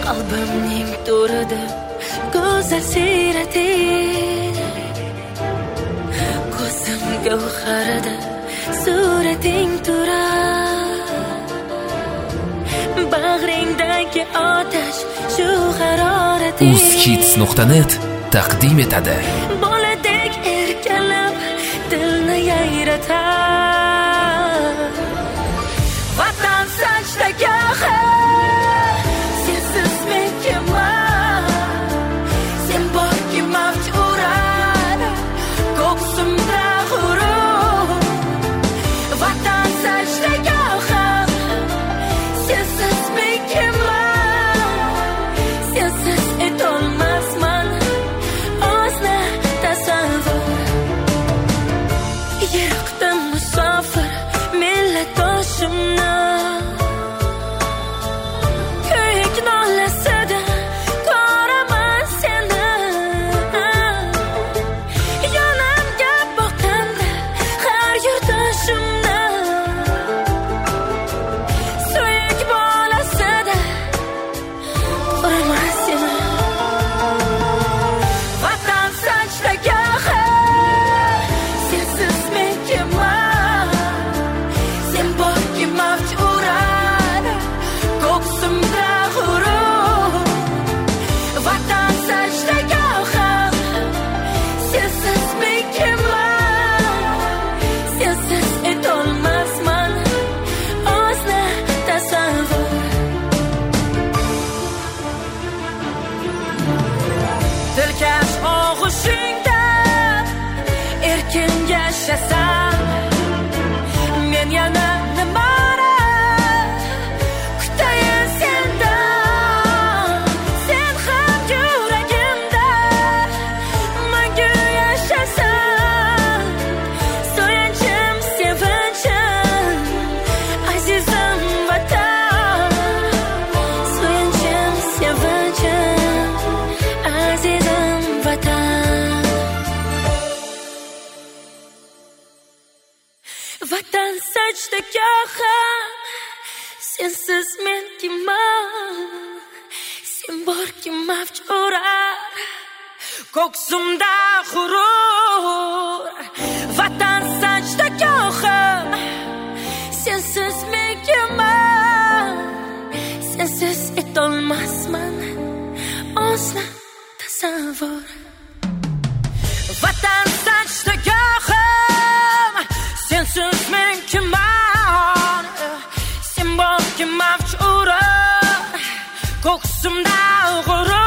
qalbimning to'rida go'zal siyrating, ko'zim gavharida surating turar, bag'ringdagi otash shu harorating. uzkids.net taqdim etadi. Boladek erkalab dilni yayratar, vatan sajdagah sensiz men kimman, sen borki mavj urar ko'ksimda g'urur. Vatan sajdagah sensiz men kimman, sensiz etolmasman o'zni tasavvur. Yiroqda musofir millatdoshimni, ko'k nolasida ko'raman seni, yonimga boqqanda har yurtdoshimni, suyuk bolasida ko'raman seni. Vatan sajdagah sensiz men kimman, sen borki mavj urar ko'ksimda g'urur. Vatan sajdagah sensiz men kimman, sensiz etolmasman o'zni tasavvur. Dilkash og'ushingda erkin yashasam, men yana nimani kutayin sendan. Sen ham yuragimda mangu yashasan, so'yanchim sevinchim azizim vatan, so'yanchim sevinchim azizim vatan. Vatan sajdagah sensiz men kimman, sen borki mavj urar ko'ksimda g'urur. Vatan sajdagah sensiz men kimman, sensiz etolmasman o'zni tasavvur. Vatan sajdagahim sensiz men kimman, sen borki mavj urar ko'ksimda g'urur.